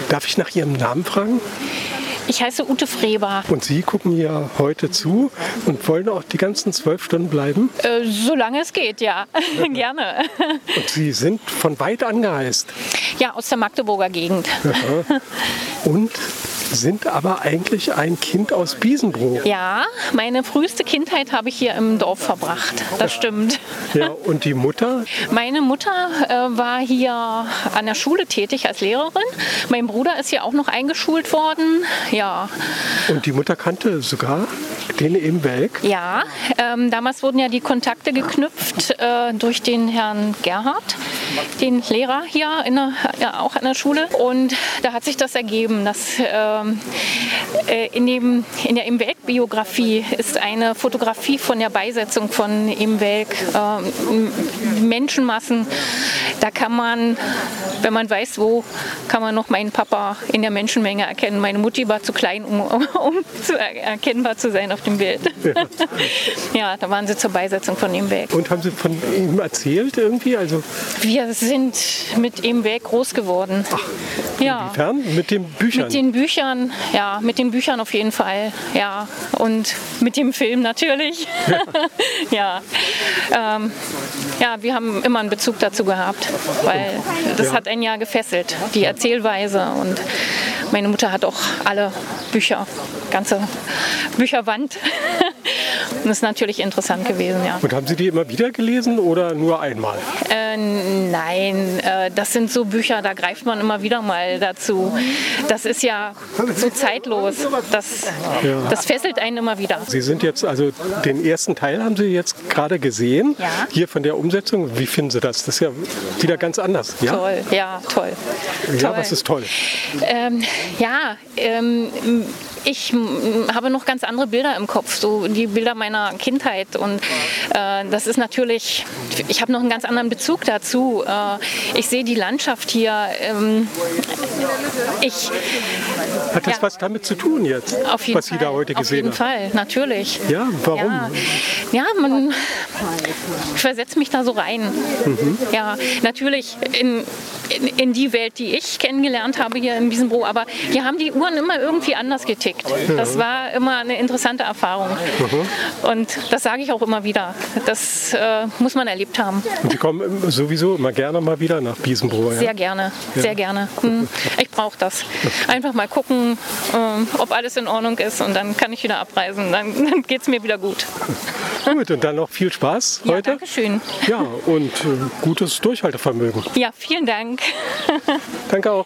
Darf ich nach Ihrem Namen fragen? Ich heiße Ute Freber. Und Sie gucken hier heute zu und wollen auch die ganzen 12 Stunden bleiben? Solange es geht, ja. Gerne. Und Sie sind von weit angereist? Ja, aus der Magdeburger Gegend. Aha. Und sind aber eigentlich ein Kind aus Biesenbroich. Ja, meine früheste Kindheit habe ich hier im Dorf verbracht. Das stimmt. Ja, und die Mutter? Meine Mutter war hier an der Schule tätig als Lehrerin. Mein Bruder ist hier auch noch eingeschult worden. Ja. Und die Mutter kannte sogar den Imwelk? Ja, damals wurden ja die Kontakte geknüpft durch den Herrn Gerhard, den Lehrer hier auch an der Schule. Und da hat sich das ergeben, dass in der Imwelk-Biografie ist eine Fotografie von der Beisetzung von Imwelk, Menschenmassen. Da kann man, wenn man weiß wo, kann man noch meinen Papa in der Menschenmenge erkennen. Meine Mutti war zu klein, um erkennbar zu sein auf dem Bild. Ja. Ja, da waren sie zur Beisetzung von Imwelk. Und haben Sie von ihm erzählt irgendwie? Also wir sind mit Imwelk groß geworden. Ach, ja. Inwiefern? Mit den Büchern? Mit den Büchern, ja, mit den Büchern auf jeden Fall, ja. Und mit dem Film natürlich. Ja. Ja, wir haben immer einen Bezug dazu gehabt, weil das hat einen ja gefesselt, die Erzählweise. Und meine Mutter hat auch alle Bücher, ganze Bücherwand. Und das ist natürlich interessant gewesen, ja. Und haben Sie die immer wieder gelesen oder nur einmal? Nein, das sind so Bücher, da greift man immer wieder mal dazu. Das ist ja so zeitlos. Das fesselt einen immer wieder. Sie sind jetzt, also den ersten Teil haben Sie jetzt gerade gesehen, ja. Hier von der Umsetzung. Wie finden Sie das? Das ist ja wieder ganz anders. Ja? Toll, ja, toll. Ja, toll. Was ist toll? Ich habe noch ganz andere Bilder im Kopf, so die Bilder meiner Kindheit. Und das ist natürlich, ich habe noch einen ganz anderen Bezug dazu. Ich sehe die Landschaft hier. Hat das was damit zu tun jetzt, auf jeden was Sie da heute gesehen haben? Auf jeden Fall, natürlich. Ja, warum? Ja, ich versetze mich da so rein. Mhm. Ja, natürlich in die Welt, die ich kennengelernt habe hier in Biesenbroich, aber hier haben die Uhren immer irgendwie anders getickt. Das war immer eine interessante Erfahrung. Mhm. Und das sage ich auch immer wieder. Das muss man erlebt haben. Und Sie kommen sowieso immer gerne mal wieder nach Biesenbroich? Ja? Sehr gerne, sehr gerne. Ich brauche das. Einfach mal gucken, ob alles in Ordnung ist und dann kann ich wieder abreisen. Dann geht es mir wieder gut. Gut, und dann noch viel Spaß heute. Ja, danke schön. Ja, und gutes Durchhaltevermögen. Ja, vielen Dank. Danke auch.